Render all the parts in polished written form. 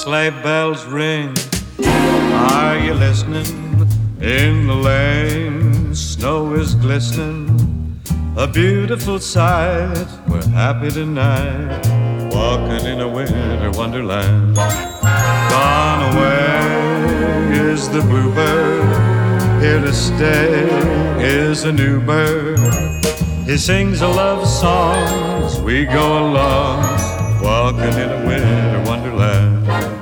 sleigh bells ring. Are you listening? In the lane, snow is glistening. A beautiful sight. We're happy tonight, walking in a winter wonderland. Gone away is the bluebird. Here to stay is a new bird. He sings a love song as we go along, walking in a winter wonderland.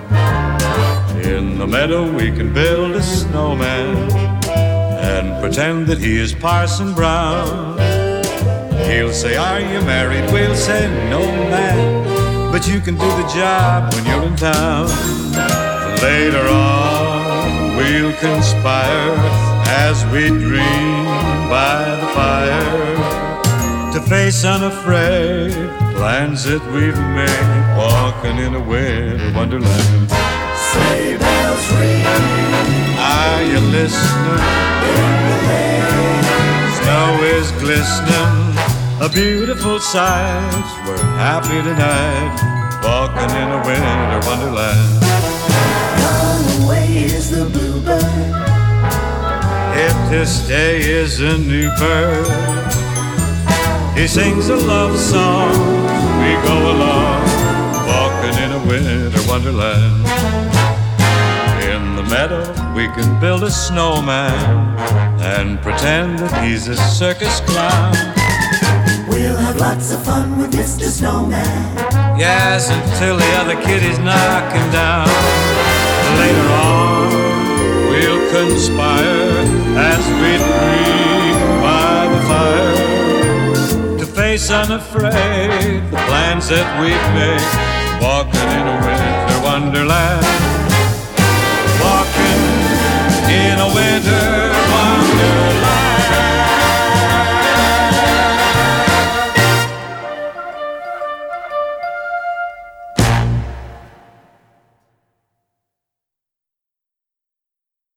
In the meadow we can build a snowman and pretend that he is Parson Brown. He'll say, are you married? We'll say, no, man, but you can do the job when you're in town. Later on we'll conspire as we dream by the fire to face unafraid plans that we've made, walking in a winter wonderland. Sleigh bells ring. Are you listening? In the lane, Snow is glistening, a beautiful sight. We're happy tonight, walking in a winter wonderland. gone away is the bluebird. If this day is a new bird, he sings a love song. We go along, walking in a winter wonderland. In the meadow we can build a snowman and pretend that he's a circus clown. We'll have lots of fun with Mr. Snowman. Yes, until the other kiddies knock him down. Later on we'll conspire as we dream by the fire to face unafraid the plans that we've made, walking in a winter wonderland.